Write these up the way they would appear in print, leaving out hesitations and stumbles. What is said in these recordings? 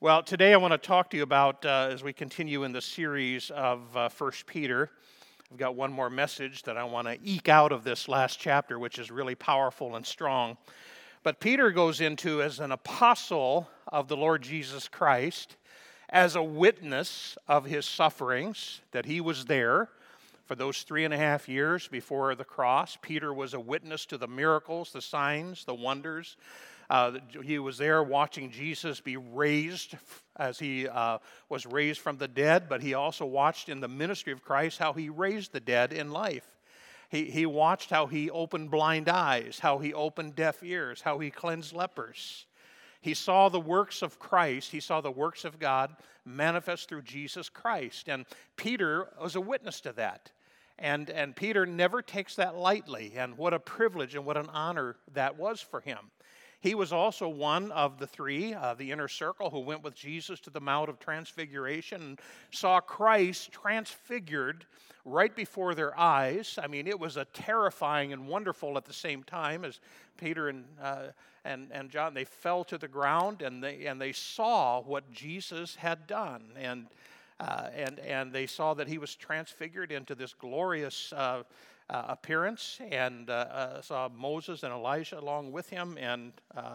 Well, today I want to talk to you about, as we continue in the series of 1 Peter, I've got one more message that I want to eke out of this last chapter, which is really powerful and strong. But Peter goes into, as an apostle of the Lord Jesus Christ, as a witness of his sufferings, that he was there for those 3.5 years before the cross. Peter was a witness to the miracles, the signs, the wonders. He was there watching Jesus be raised as he was raised from the dead, but he also watched in the ministry of Christ how he raised the dead in life. He watched how he opened blind eyes, how he opened deaf ears, how he cleansed lepers. He saw the works of Christ, he saw the works of God manifest through Jesus Christ, and Peter was a witness to that. And Peter never takes that lightly, and what a privilege and what an honor that was for him. He was also one of the three, the inner circle, who went with Jesus to the Mount of Transfiguration and saw Christ transfigured right before their eyes. I mean, it was a terrifying and wonderful at the same time as Peter and John, they fell to the ground and they saw what Jesus had done. And they saw that he was transfigured into this glorious appearance, and saw Moses and Elijah along with him, and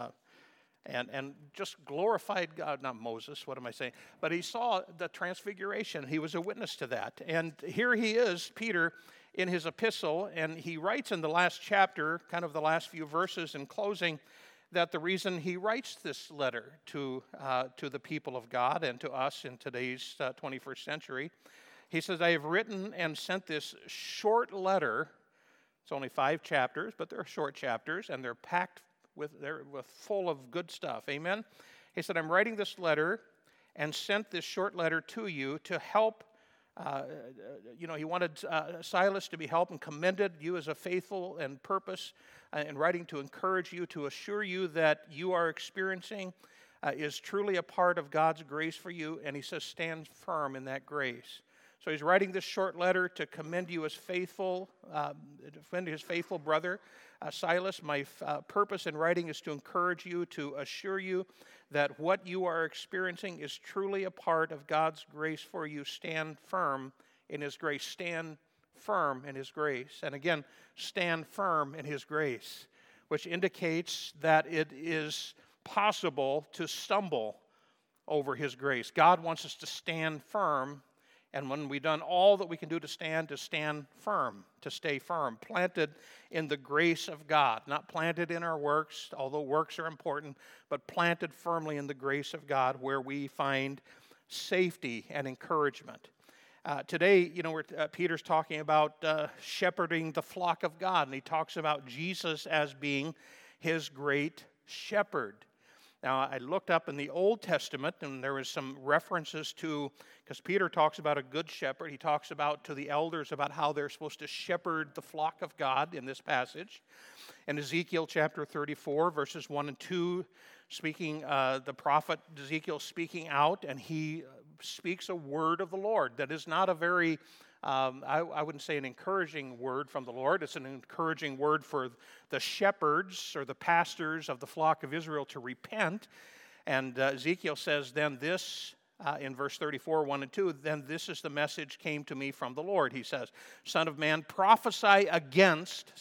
just glorified God. Not Moses, what am I saying? But he saw the transfiguration. He was a witness to that. And here he is, Peter, in his epistle, and he writes in the last chapter, kind of the last few verses in closing, that the reason he writes this letter to the people of God and to us in today's 21st century, he says, I have written and sent this short letter. It's only 5 chapters, but they're short chapters, and they're packed they're full of good stuff. Amen? He said, I'm writing this letter and sent this short letter to you to help. He wanted Silas to be helped and commended you as a faithful and purpose in writing to encourage you, to assure you that you are experiencing is truly a part of God's grace for you. And he says, stand firm in that grace. So he's writing this short letter to commend you as faithful, defend his faithful brother, Silas. My purpose in writing is to encourage you, to assure you that what you are experiencing is truly a part of God's grace for you. Stand firm in his grace. Stand firm in his grace. And again, stand firm in his grace, which indicates that it is possible to stumble over his grace. God wants us to stand firm. And when we've done all that we can do to stand firm, to stay firm, planted in the grace of God, not planted in our works, although works are important, but planted firmly in the grace of God where we find safety and encouragement. Today, Peter's talking about shepherding the flock of God, and he talks about Jesus as being his great shepherd. Now, I looked up in the Old Testament, and there was some references to, because Peter talks about a good shepherd, he talks about to the elders about how they're supposed to shepherd the flock of God in this passage. In Ezekiel chapter 34, verses 1 and 2, the prophet Ezekiel speaking out, and he speaks a word of the Lord that is not a very I wouldn't say an encouraging word from the Lord. It's an encouraging word for the shepherds or the pastors of the flock of Israel to repent. And Ezekiel says, then this, in verse 34, 1 and 2, then this is the message came to me from the Lord. He says, Son of man, prophesy against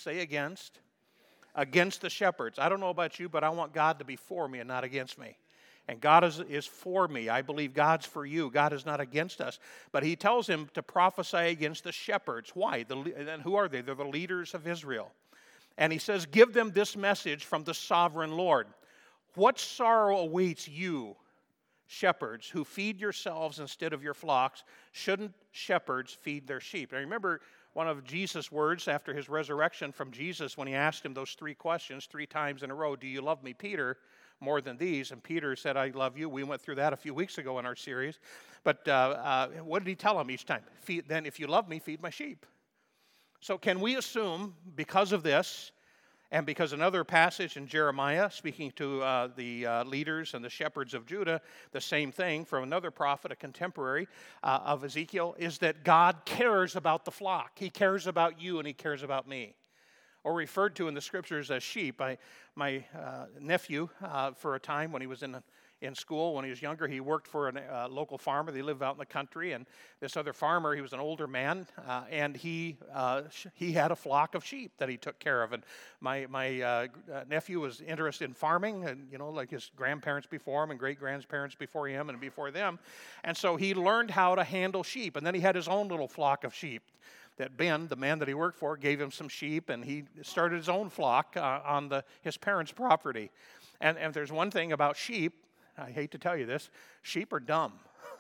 the shepherds. I don't know about you, but I want God to be for me and not against me. And God is for me. I believe God's for you. God is not against us. But he tells him to prophesy against the shepherds. Why? And who are they? They're the leaders of Israel. And he says, give them this message from the sovereign Lord. What sorrow awaits you, shepherds, who feed yourselves instead of your flocks? Shouldn't shepherds feed their sheep? And remember one of Jesus' words after his resurrection from Jesus when he asked him those 3 questions 3 times in a row. Do you love me, Peter? More than these, and Peter said, I love you. We went through that a few weeks ago in our series. But what did he tell him each time? Then if you love me, feed my sheep. So can we assume, because of this, and because another passage in Jeremiah, speaking to the leaders and the shepherds of Judah, the same thing from another prophet, a contemporary of Ezekiel, is that God cares about the flock. He cares about you and he cares about me. Or referred to in the scriptures as sheep. My nephew, for a time when he was in in school when he was younger. He worked for a local farmer. They live out in the country, and this other farmer, he was an older man, and he had a flock of sheep that he took care of. And my nephew was interested in farming, and like his grandparents before him and great-grandparents before him and before them. And so he learned how to handle sheep, and then he had his own little flock of sheep. That Ben, the man that he worked for, gave him some sheep, and he started his own flock on his parents' property. And if there's one thing about sheep, I hate to tell you this, sheep are dumb.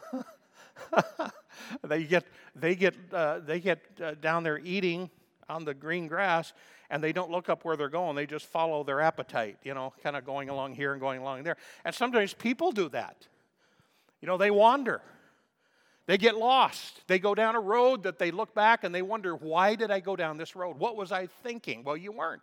They get down there eating on the green grass, and they don't look up where they're going. They just follow their appetite, kind of going along here and going along there. And sometimes people do that. They wander. They get lost. They go down a road that they look back and they wonder, why did I go down this road? What was I thinking? Well, you weren't.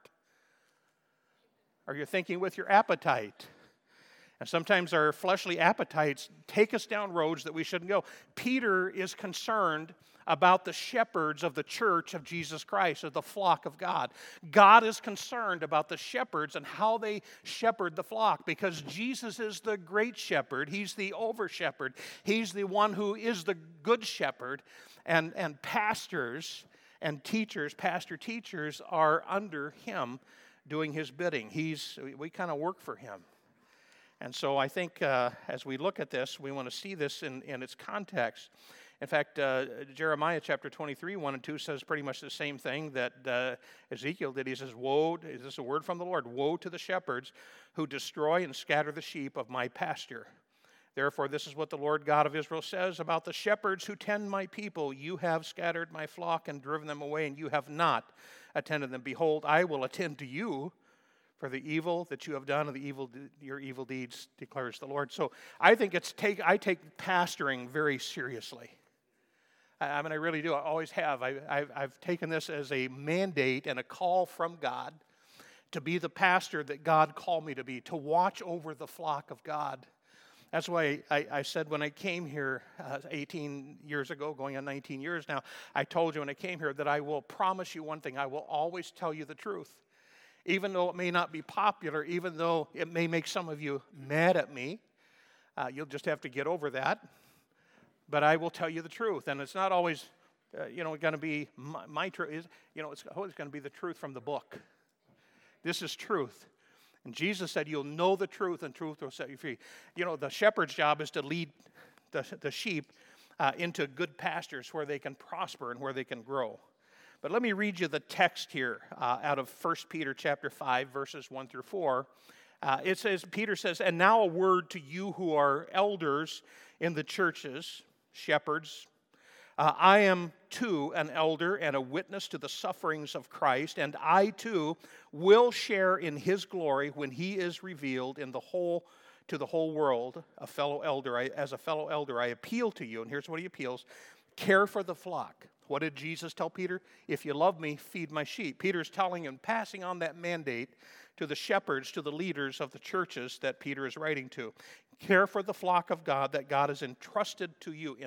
Or you're thinking with your appetite. And sometimes our fleshly appetites take us down roads that we shouldn't go. Peter is concerned about the shepherds of the church of Jesus Christ, of the flock of God. God is concerned about the shepherds and how they shepherd the flock, because Jesus is the great shepherd. He's the over-shepherd. He's the one who is the good shepherd. And pastors and teachers, pastor-teachers, are under him doing his bidding. We kind of work for him. And so I think as we look at this, we want to see this in its context. In fact, Jeremiah chapter 23, 1 and 2 says pretty much the same thing that Ezekiel did. He says, woe, is this a word from the Lord? Woe to the shepherds who destroy and scatter the sheep of my pasture. Therefore, this is what the Lord God of Israel says about the shepherds who tend my people. You have scattered my flock and driven them away, and you have not attended them. Behold, I will attend to you for the evil that you have done and your evil deeds, declares the Lord. So I think I take pastoring very seriously. I mean, I really do. I always have. I've taken this as a mandate and a call from God to be the pastor that God called me to be, to watch over the flock of God. That's why I said when I came here 18 years ago, going on 19 years now, I told you when I came here that I will promise you one thing. I will always tell you the truth. Even though it may not be popular, even though it may make some of you mad at me, you'll just have to get over that. But I will tell you the truth. And it's not always, going to be my truth. It's always going to be the truth from the book. This is truth. And Jesus said, you'll know the truth, and truth will set you free. The shepherd's job is to lead the sheep into good pastures where they can prosper and where they can grow. But let me read you the text here out of 1 Peter chapter 5, verses 1 through 4. It says, Peter says, and now a word to you who are elders in the churches, shepherds. I am too an elder and a witness to the sufferings of Christ, and I too will share in his glory when he is revealed to the whole world. As a fellow elder, I appeal to you, and here's what he appeals: care for the flock. What did Jesus tell Peter? If you love me, feed my sheep. Peter's telling him, passing on that mandate to the shepherds, to the leaders of the churches that Peter is writing to. Care for the flock of God that God has entrusted to you.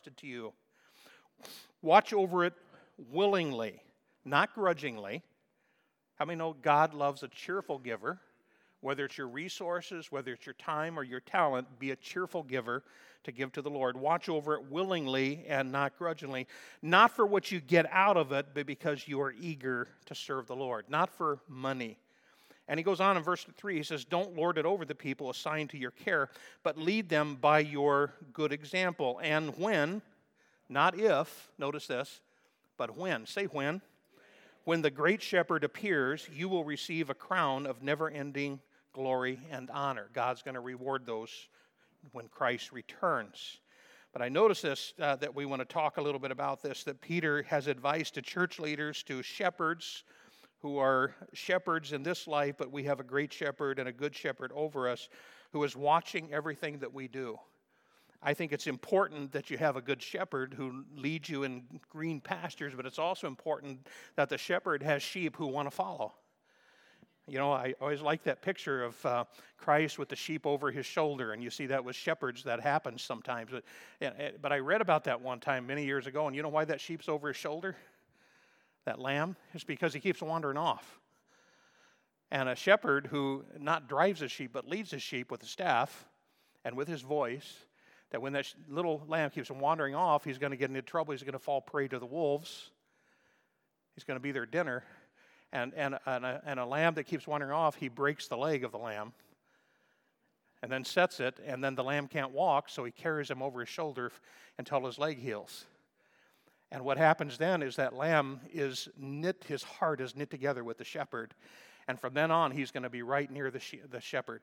Watch over it willingly, not grudgingly. How many know God loves a cheerful giver? Whether it's your resources, whether it's your time or your talent, be a cheerful giver to give to the Lord. Watch over it willingly and not grudgingly. Not for what you get out of it, but because you are eager to serve the Lord. Not for money. And he goes on in verse 3, he says, don't lord it over the people assigned to your care, but lead them by your good example. And when, not if, notice this, but when, say when. When the great shepherd appears, you will receive a crown of never-ending glory and honor. God's going to reward those when Christ returns. But I notice this, that we want to talk a little bit about this, that Peter has advice to church leaders, to shepherds who are shepherds in this life, but we have a great shepherd and a good shepherd over us who is watching everything that we do. I think it's important that you have a good shepherd who leads you in green pastures, but it's also important that the shepherd has sheep who want to follow. I always like that picture of Christ with the sheep over his shoulder, and you see that with shepherds, that happens sometimes. But I read about that one time many years ago, and you know why that sheep's over his shoulder? That lamb? It's because he keeps wandering off. And a shepherd who not drives his sheep, but leads his sheep with a staff, and with his voice, that when that little lamb keeps wandering off, he's going to get into trouble. He's going to fall prey to the wolves. He's going to be their dinner. And a lamb that keeps wandering off, he breaks the leg of the lamb and then sets it, and then the lamb can't walk, so he carries him over his shoulder until his leg heals. And what happens then is that lamb is knit, his heart is knit together with the shepherd. And from then on, he's going to be right near the shepherd.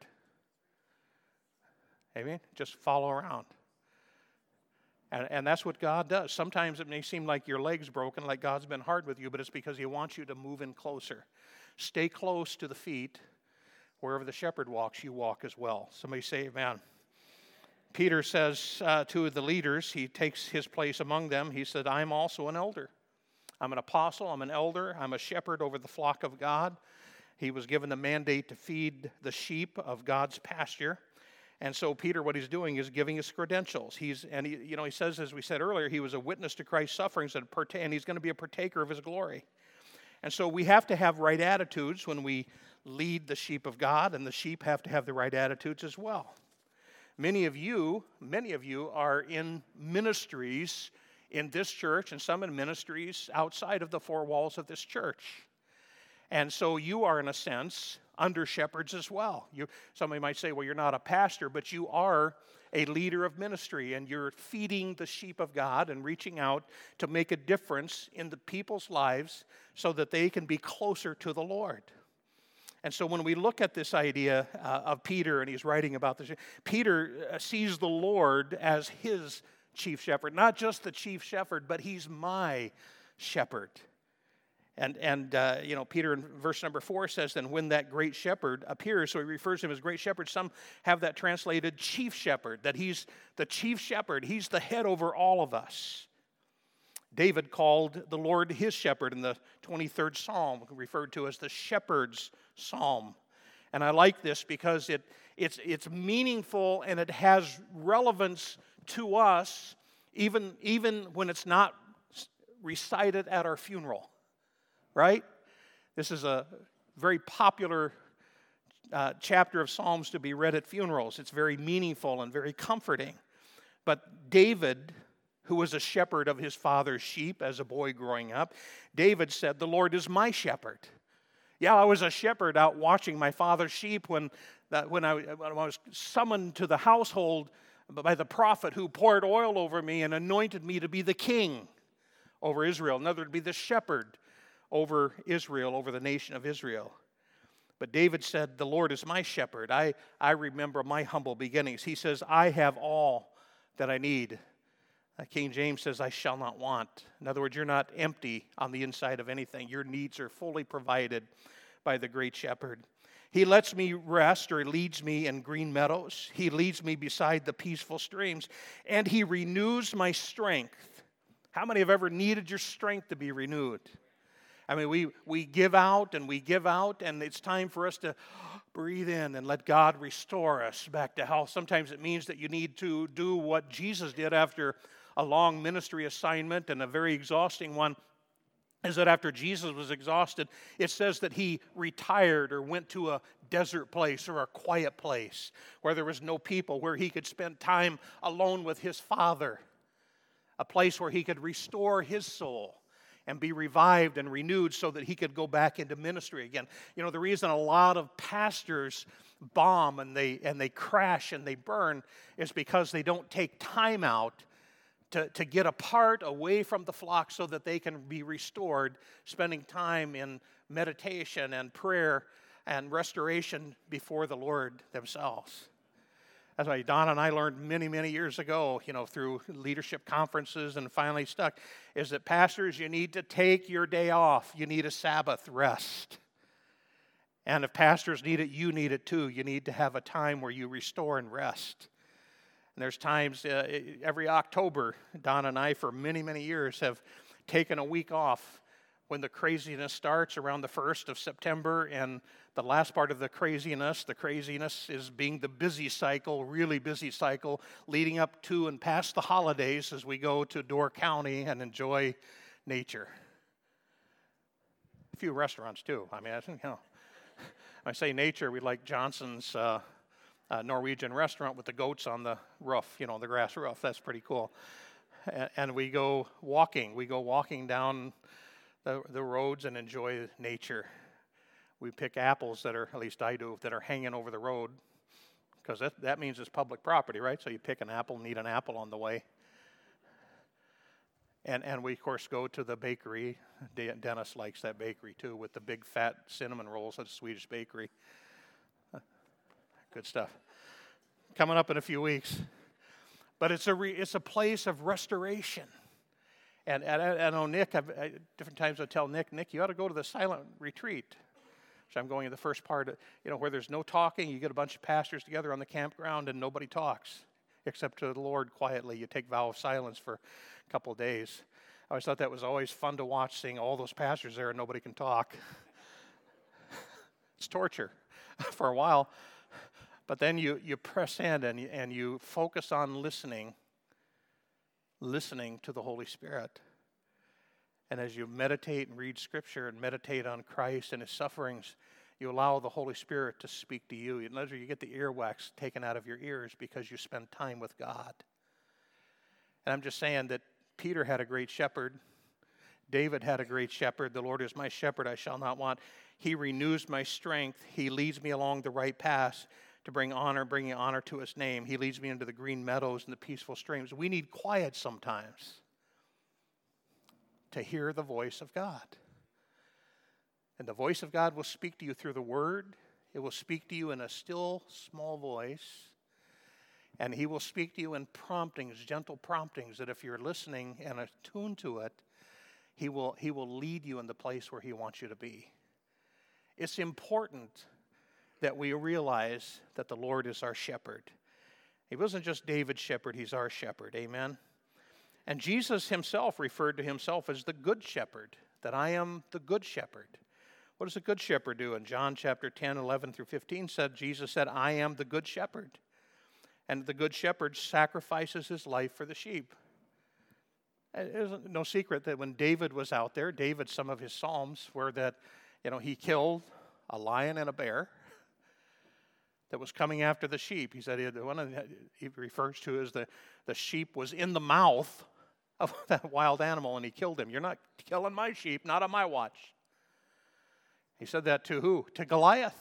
Amen? Just follow around. And that's what God does. Sometimes it may seem like your leg's broken, like God's been hard with you, but it's because he wants you to move in closer. Stay close to the feet. Wherever the shepherd walks, you walk as well. Somebody say amen. Peter says to the leaders, he takes his place among them. He said, I'm also an elder. I'm an apostle. I'm an elder. I'm a shepherd over the flock of God. He was given the mandate to feed the sheep of God's pasture. And so Peter, what he's doing is giving his credentials. He says, as we said earlier, he was a witness to Christ's sufferings and he's going to be a partaker of his glory. And so we have to have right attitudes when we lead the sheep of God, and the sheep have to have the right attitudes as well. Many of you are in ministries in this church and some in ministries outside of the four walls of this church. And so you are, in a sense, under shepherds as well. Somebody might say, well, you're not a pastor, but you are a leader of ministry, and you're feeding the sheep of God and reaching out to make a difference in the people's lives so that they can be closer to the Lord. And so when we look at this idea of Peter, and he's writing about this, Peter sees the Lord as his chief shepherd. Not just the chief shepherd, but he's my shepherd. And Peter in verse number 4 says, then when that great shepherd appears, so he refers to him as great shepherd. Some have that translated chief shepherd, that he's the chief shepherd. He's the head over all of us. David called the Lord his shepherd in the 23rd Psalm, referred to as the shepherd's psalm. And I like this because it's meaningful and it has relevance to us even when it's not recited at our funeral, right? This is a very popular chapter of Psalms to be read at funerals. It's very meaningful and very comforting. But David, who was a shepherd of his father's sheep as a boy growing up, David said, the Lord is my shepherd. Yeah, I was a shepherd out watching my father's sheep when I was summoned to the household by the prophet who poured oil over me and anointed me to be the king over Israel. Another to be the shepherd over Israel, over the nation of Israel. But David said, the Lord is my shepherd. I remember my humble beginnings. He says, I have all that I need. King James says, I shall not want. In other words, you're not empty on the inside of anything. Your needs are fully provided by the great shepherd. He lets me rest, or leads me in green meadows. He leads me beside the peaceful streams, and he renews my strength. How many have ever needed your strength to be renewed? I mean, we give out, and it's time for us to breathe in and let God restore us back to health. Sometimes it means that you need to do what Jesus did after a long ministry assignment and a very exhausting one, is that after Jesus was exhausted, it says that he retired or went to a desert place or a quiet place where there was no people, where he could spend time alone with his Father, a place where he could restore his soul and be revived and renewed so that he could go back into ministry again. You know, the reason a lot of pastors bomb and they crash and they burn is because they don't take time out to get apart away from the flock so that they can be restored, spending time in meditation and prayer and restoration before the Lord themselves. That's why Don and I learned many, many years ago, through leadership conferences and finally stuck, is that pastors, you need to take your day off. You need a Sabbath rest. And if pastors need it, you need it too. You need to have a time where you restore and rest. And there's times every October, Don and I, for many, many years, have taken a week off when the craziness starts around the 1st of September, and the last part of the craziness is being the busy cycle, really busy cycle, leading up to and past the holidays as we go to Door County and enjoy nature. A few restaurants too. I mean, I say nature, we like Johnson's Norwegian restaurant with the goats on the roof, the grass roof. That's pretty cool. And we go walking. We go walking down the roads and enjoy nature. We pick apples that are, at least I do, that are hanging over the road, because that means it's public property, right? So you pick an apple and eat an apple on the way. And we, of course, go to the bakery. Dennis likes that bakery, too, with the big, fat cinnamon rolls at the Swedish bakery. Good stuff. Coming up in a few weeks. But it's a place of restoration. And I know Nick, different times I tell Nick, you ought to go to the silent retreat. So I'm going in the first part, where there's no talking. You get a bunch of pastors together on the campground and nobody talks except to the Lord quietly. You take vow of silence for a couple of days. I always thought that was always fun to watch, seeing all those pastors there and nobody can talk. It's torture for a while. But then you press in and you focus on listening to the Holy Spirit. And as you meditate and read Scripture and meditate on Christ and His sufferings, you allow the Holy Spirit to speak to you. In other words, you get the earwax taken out of your ears because you spend time with God. And I'm just saying that Peter had a great shepherd. David had a great shepherd. The Lord is my shepherd, I shall not want. He renews my strength. He leads me along the right path to bringing honor to His name. He leads me into the green meadows and the peaceful streams. We need quiet sometimes to hear the voice of God. And the voice of God will speak to you through the Word. It will speak to you in a still, small voice. And He will speak to you in promptings, gentle promptings, that if you're listening and attuned to it, He will lead you in the place where He wants you to be. It's important that we realize that the Lord is our shepherd. He wasn't just David's shepherd, He's our shepherd. Amen? And Jesus Himself referred to Himself as the good shepherd, that I am the good shepherd. What does a good shepherd do? In John chapter 10, 11 through 15, Jesus said, I am the good shepherd. And the good shepherd sacrifices his life for the sheep. It is no secret that when David was out there, some of his psalms were that, he killed a lion and a bear that was coming after the sheep. He said he refers to as the sheep was in the mouth of that wild animal and he killed him. You're not killing my sheep, not on my watch. He said that to who? To Goliath.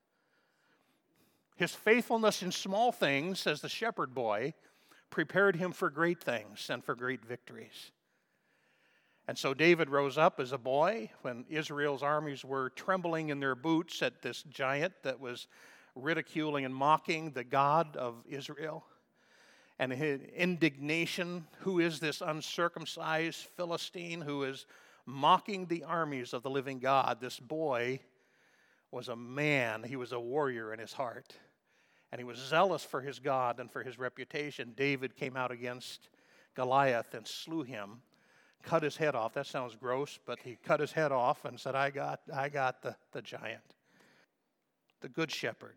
His faithfulness in small things as the shepherd boy prepared him for great things and for great victories. And so David rose up as a boy when Israel's armies were trembling in their boots at this giant that was ridiculing and mocking the God of Israel. And his indignation, who is this uncircumcised Philistine who is mocking the armies of the living God? This boy was a man. He was a warrior in his heart. And he was zealous for his God and for his reputation. David came out against Goliath and slew him, cut his head off. That sounds gross, but he cut his head off and said, I got the giant. The good shepherd.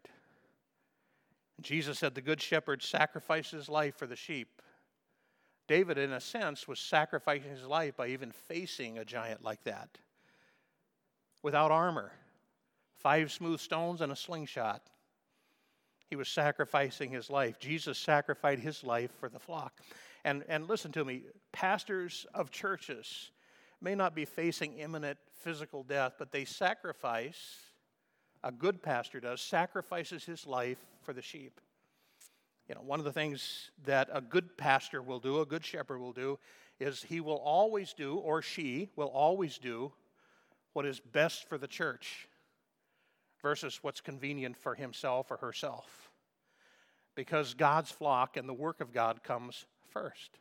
Jesus said the good shepherd sacrificed his life for the sheep. David, in a sense, was sacrificing his life by even facing a giant like that. Without armor, 5 smooth stones and a slingshot. He was sacrificing his life. Jesus sacrificed his life for the flock. And listen to me, pastors of churches may not be facing imminent physical death, but they sacrifice, a good pastor does, sacrifices his life for the sheep. One of the things that a good pastor will do, a good shepherd will do, is he will always do, or she will always do, what is best for the church versus what's convenient for himself or herself. Because God's flock and the work of God comes first.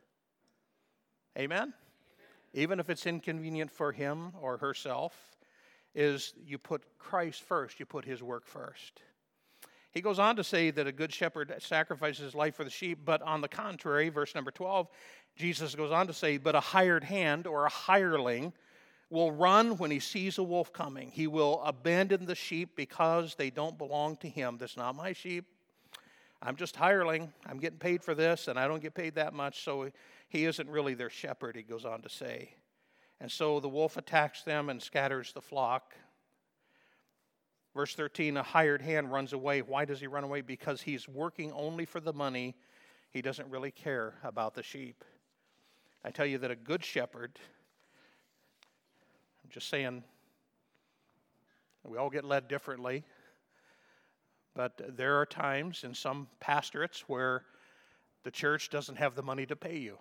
Amen? Even if it's inconvenient for him or herself, is you put Christ first, you put His work first. He goes on to say that a good shepherd sacrifices his life for the sheep, but on the contrary, verse number 12, Jesus goes on to say, but a hired hand or a hireling will run when he sees a wolf coming. He will abandon the sheep because they don't belong to him. That's not my sheep. I'm just hireling. I'm getting paid for this, and I don't get paid that much, so he isn't really their shepherd, he goes on to say. And so the wolf attacks them and scatters the flock. Verse 13, a hired hand runs away. Why does he run away? Because he's working only for the money. He doesn't really care about the sheep. I tell you that a good shepherd, I'm just saying, we all get led differently, but there are times in some pastorates where the church doesn't have the money to pay you.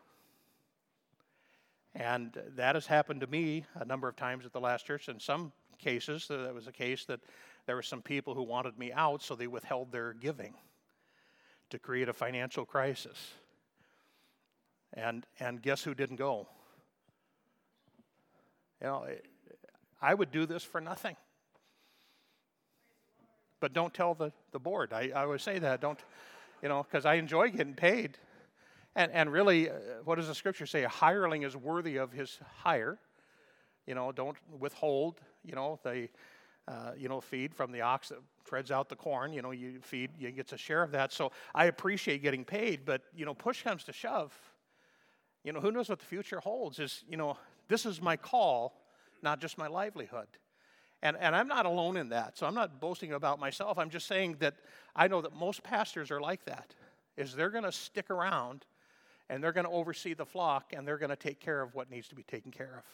And that has happened to me a number of times at the last church. In some cases, that was a case that there were some people who wanted me out, so they withheld their giving to create a financial crisis. And guess who didn't go? You know, I would do this for nothing. But don't tell the board. I always say that. Don't, because I enjoy getting paid. And really, what does the scripture say? A hireling is worthy of his hire. Don't withhold, the feed from the ox that treads out the corn. You feed, you get a share of that. So I appreciate getting paid, but, push comes to shove. Who knows what the future holds? This is my call, not just my livelihood. And I'm not alone in that, so I'm not boasting about myself. I'm just saying that I know that most pastors are like that, is they're going to stick around, and they're going to oversee the flock, and they're going to take care of what needs to be taken care of.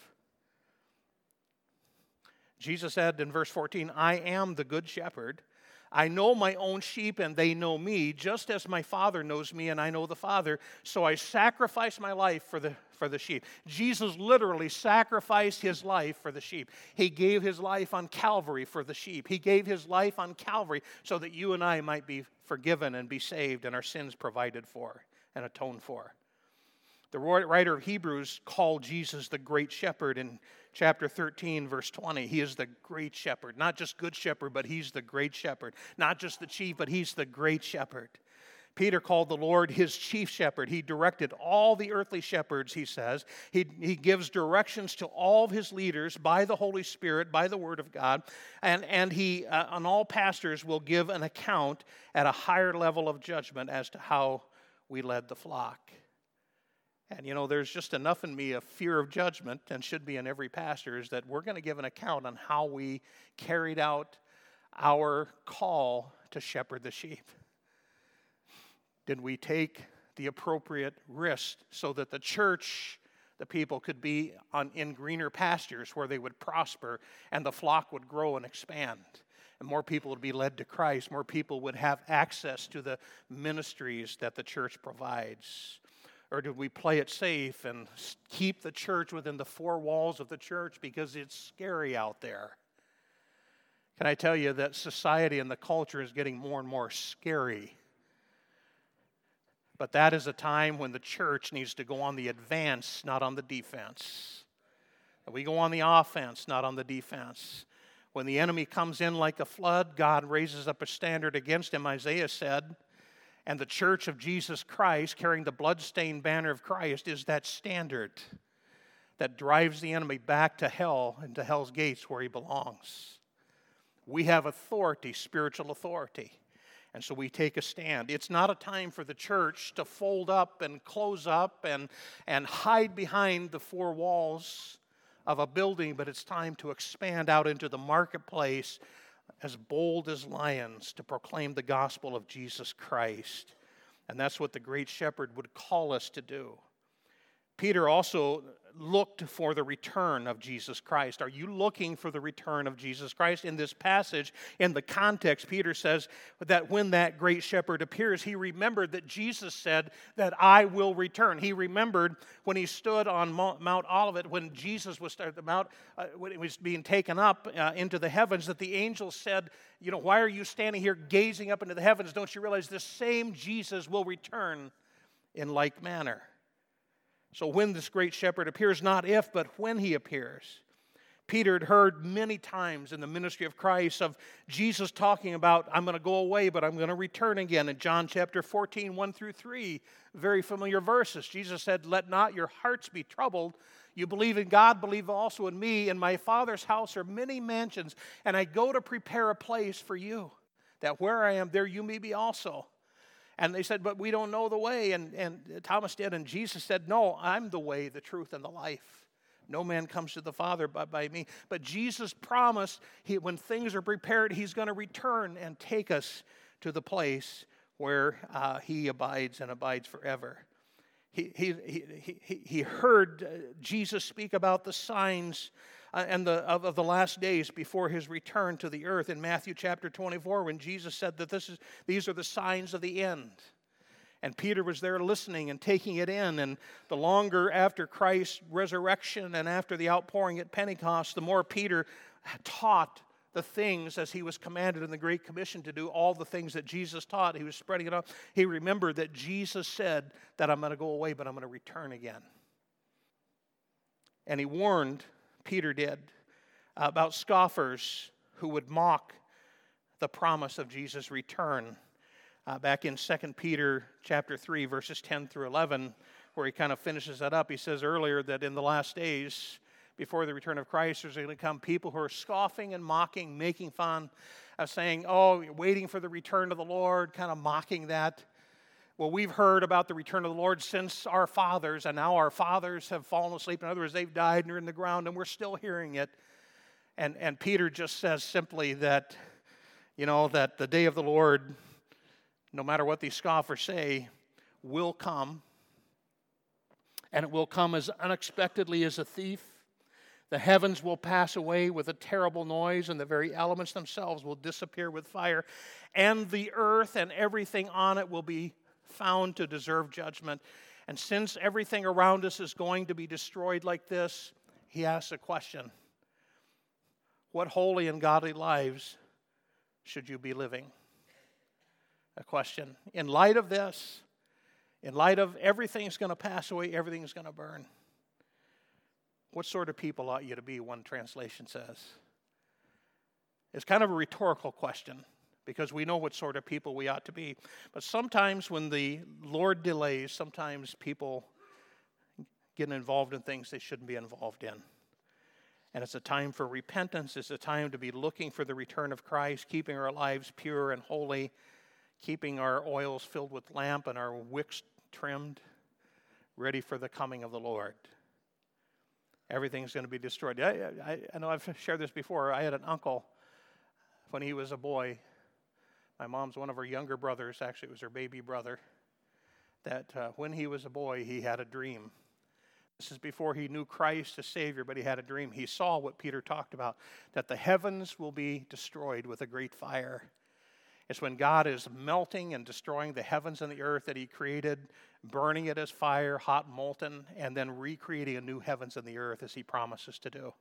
Jesus said in verse 14, I am the good shepherd. I know my own sheep, and they know me, just as my Father knows me, and I know the Father. So I sacrifice my life for the sheep. Jesus literally sacrificed his life for the sheep. He gave his life on Calvary for the sheep. He gave his life on Calvary so that you and I might be forgiven and be saved and our sins provided for and atoned for. The writer of Hebrews called Jesus the great shepherd in chapter 13, verse 20. He is the great shepherd. Not just good shepherd, but he's the great shepherd. Not just the chief, but he's the great shepherd. Peter called the Lord his chief shepherd. He directed all the earthly shepherds, he says. He gives directions to all of his leaders by the Holy Spirit, by the Word of God. And he, on all pastors, will give an account at a higher level of judgment as to how we led the flock. And there's just enough in me of fear of judgment, and should be in every pastor, is that we're going to give an account on how we carried out our call to shepherd the sheep. Did we take the appropriate risk so that the church, the people, could be in greener pastures where they would prosper and the flock would grow and expand? And more people would be led to Christ. More people would have access to the ministries that the church provides. Or did we play it safe and keep the church within the four walls of the church because it's scary out there? Can I tell you that society and the culture is getting more and more scary? But that is a time when the church needs to go on the advance, not on the defense. We go on the offense, not on the defense. When the enemy comes in like a flood, God raises up a standard against him, Isaiah said. And the church of Jesus Christ, carrying the bloodstained banner of Christ, is that standard that drives the enemy back to hell and to hell's gates where he belongs. We have authority, spiritual authority, and so we take a stand. It's not a time for the church to fold up and close up and hide behind the four walls of a building, but it's time to expand out into the marketplace as bold as lions to proclaim the gospel of Jesus Christ. And that's what the great shepherd would call us to do. Peter also looked for the return of Jesus Christ. Are you looking for the return of Jesus Christ? In this passage, in the context, Peter says that when that great shepherd appears, he remembered that Jesus said that I will return. He remembered when he stood on Mount Olivet, when Jesus was when he was being taken up into the heavens, that the angel said, why are you standing here gazing up into the heavens? Don't you realize the same Jesus will return in like manner? So when this great shepherd appears, not if, but when he appears. Peter had heard many times in the ministry of Christ of Jesus talking about, I'm going to go away, but I'm going to return again. In John chapter 14, 1 through 3, very familiar verses. Jesus said, let not your hearts be troubled. You believe in God, believe also in me. In my Father's house are many mansions, and I go to prepare a place for you, that where I am, there you may be also. And they said, but we don't know the way. And Thomas did. And Jesus said, no, I'm the way, the truth, and the life. No man comes to the Father but by me. But Jesus promised when things are prepared, he's going to return and take us to the place where he abides and abides forever. He heard Jesus speak about the signs of the last days before his return to the earth in Matthew chapter 24, when Jesus said that these are the signs of the end. And Peter was there listening and taking it in. And the longer after Christ's resurrection and after the outpouring at Pentecost, the more Peter taught the things as he was commanded in the Great Commission to do, all the things that Jesus taught. He was spreading it out. He remembered that Jesus said that I'm going to go away, but I'm going to return again. And he warned, Peter did, about scoffers who would mock the promise of Jesus' return. Back in 2 Peter chapter 3, verses 10 through 11, where he kind of finishes that up, he says earlier that in the last days, before the return of Christ, there's going to come people who are scoffing and mocking, making fun of saying, oh, you're waiting for the return of the Lord, kind of mocking that. Well, we've heard about the return of the Lord since our fathers, and now our fathers have fallen asleep. In other words, they've died and are in the ground, and we're still hearing it. And Peter just says simply that, that the day of the Lord, no matter what these scoffers say, will come. And it will come as unexpectedly as a thief. The heavens will pass away with a terrible noise, and the very elements themselves will disappear with fire. And the earth and everything on it will be found to deserve judgment. And since everything around us is going to be destroyed like this, he asks a question. What holy and godly lives should you be living? A question. In light of this, in light of everything's going to pass away, everything's going to burn, what sort of people ought you to be, one translation says. It's kind of a rhetorical question because we know what sort of people we ought to be. But sometimes when the Lord delays, sometimes people get involved in things they shouldn't be involved in. And it's a time for repentance. It's a time to be looking for the return of Christ, keeping our lives pure and holy, keeping our oils filled with lamp and our wicks trimmed, ready for the coming of the Lord. Everything's going to be destroyed. I know I've shared this before. I had an uncle when he was a boy. My mom's one of her younger brothers. Actually, it was her baby brother. That when he was a boy, he had a dream. This is before he knew Christ as Savior, but he had a dream. He saw what Peter talked about, that the heavens will be destroyed with a great fire. It's when God is melting and destroying the heavens and the earth that he created, burning it as fire, hot, molten, and then recreating a new heavens and the earth as he promises to do.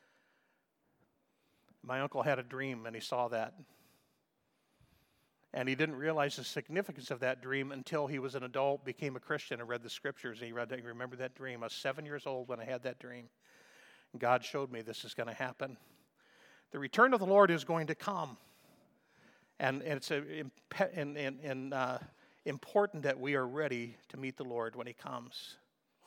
My uncle had a dream, and he saw that. And he didn't realize the significance of that dream until he was an adult, became a Christian, and read the scriptures. He remembered that dream. I was 7 years old when I had that dream. And God showed me this is going to happen. The return of the Lord is going to come. And it's important that we are ready to meet the Lord when he comes.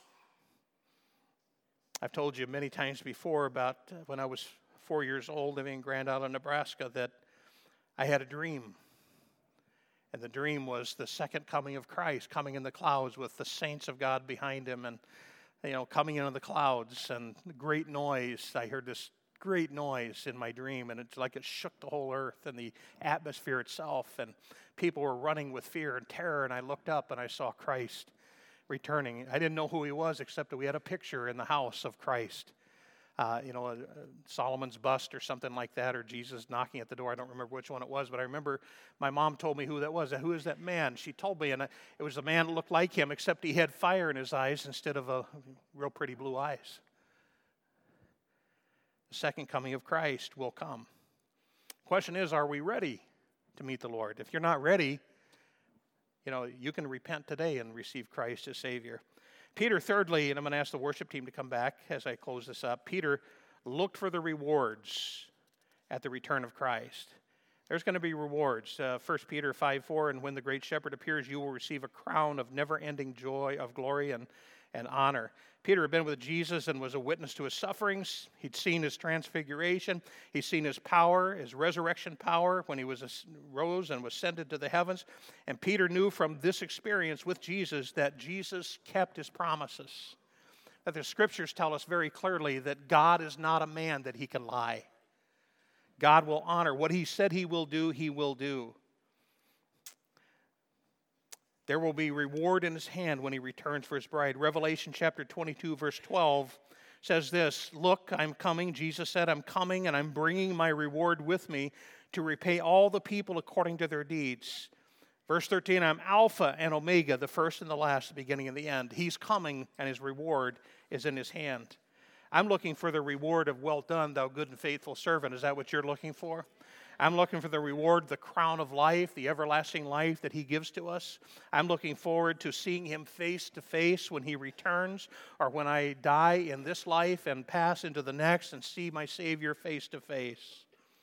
I've told you many times before about when I was 4 years old living in Grand Island, Nebraska, that I had a dream. And the dream was the second coming of Christ, coming in the clouds with the saints of God behind him, and coming into the clouds and great noise. I heard this great noise in my dream, and it's like it shook the whole earth and the atmosphere itself, and people were running with fear and terror, and I looked up and I saw Christ returning. I didn't know who he was, except that we had a picture in the house of Christ. Solomon's bust or something like that, or Jesus knocking at the door. I don't remember which one it was, but I remember my mom told me who that was. Who is that man? She told me, and it was a man that looked like him, except he had fire in his eyes instead of a real pretty blue eyes. The second coming of Christ will come. The question is, are we ready to meet the Lord? If you're not ready, you can repent today and receive Christ as Savior. Peter, thirdly, and I'm going to ask the worship team to come back as I close this up. Peter looked for the rewards at the return of Christ. There's going to be rewards. 1 Peter 5:4, and when the great shepherd appears, you will receive a crown of never-ending joy, of glory and honor. Peter had been with Jesus and was a witness to his sufferings. He'd seen his transfiguration. He'd seen his power, his resurrection power, when he rose and was ascended to the heavens. And Peter knew from this experience with Jesus that Jesus kept his promises, that the Scriptures tell us very clearly that God is not a man that he can lie. God will honor what he said he will do, he will do. There will be reward in his hand when he returns for his bride. Revelation chapter 22, verse 12 says this, "Look, I'm coming," Jesus said, "I'm coming, and I'm bringing my reward with me to repay all the people according to their deeds." Verse 13, "I'm Alpha and Omega, the first and the last, the beginning and the end." He's coming, and his reward is in his hand. I'm looking for the reward of "Well done, thou good and faithful servant." Is that what you're looking for? I'm looking for the reward, the crown of life, the everlasting life that he gives to us. I'm looking forward to seeing him face to face when he returns, or when I die in this life and pass into the next and see my Savior face to face.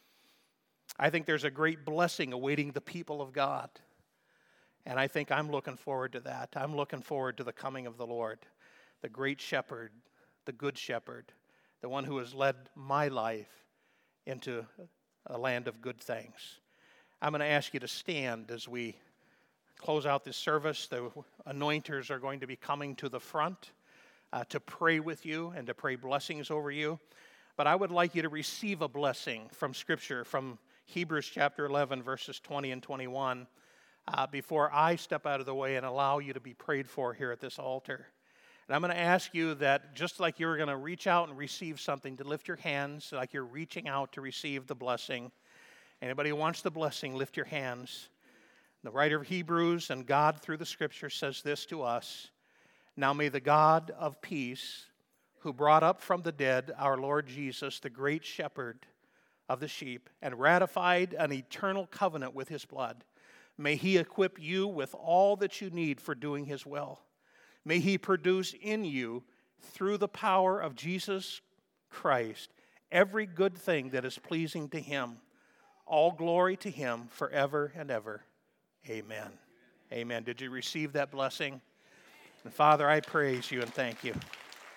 I think there's a great blessing awaiting the people of God. And I think I'm looking forward to that. I'm looking forward to the coming of the Lord, the great shepherd, the good shepherd, the one who has led my life into a land of good things. I'm going to ask you to stand as we close out this service. The anointers are going to be coming to the front to pray with you and to pray blessings over you. But I would like you to receive a blessing from Scripture, from Hebrews chapter 11, verses 20 and 21, before I step out of the way and allow you to be prayed for here at this altar. And I'm going to ask you that just like you're going to reach out and receive something, to lift your hands like you're reaching out to receive the blessing. Anybody who wants the blessing, lift your hands. The writer of Hebrews and God through the Scripture says this to us: "Now may the God of peace, who brought up from the dead our Lord Jesus, the great shepherd of the sheep, and ratified an eternal covenant with his blood, may he equip you with all that you need for doing his will. May he produce in you, through the power of Jesus Christ, every good thing that is pleasing to him. All glory to him forever and ever. Amen." Amen. Did you receive that blessing? And Father, I praise you and thank you.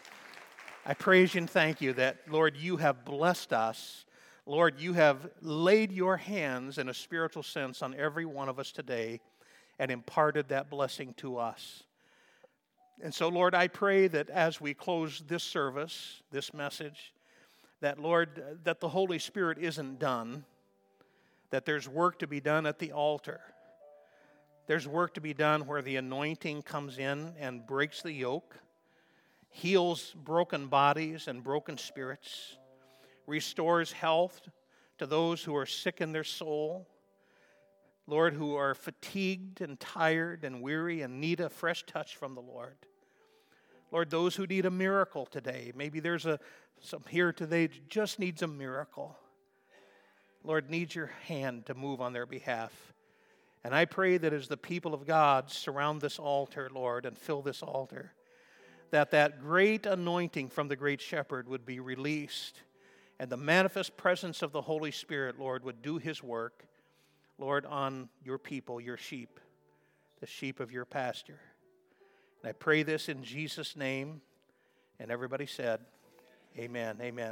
I praise you and thank you that, Lord, you have blessed us. Lord, you have laid your hands in a spiritual sense on every one of us today and imparted that blessing to us. And so, Lord, I pray that as we close this service, this message, that, Lord, that the Holy Spirit isn't done, that there's work to be done at the altar. There's work to be done where the anointing comes in and breaks the yoke, heals broken bodies and broken spirits, restores health to those who are sick in their soul, Lord, who are fatigued and tired and weary and need a fresh touch from the Lord. Lord, those who need a miracle today, maybe there's some here today that just needs a miracle. Lord, needs your hand to move on their behalf. And I pray that as the people of God surround this altar, Lord, and fill this altar, that great anointing from the great shepherd would be released, and the manifest presence of the Holy Spirit, Lord, would do his work, Lord, on your people, your sheep, the sheep of your pasture. And I pray this in Jesus' name. And everybody said, amen, amen.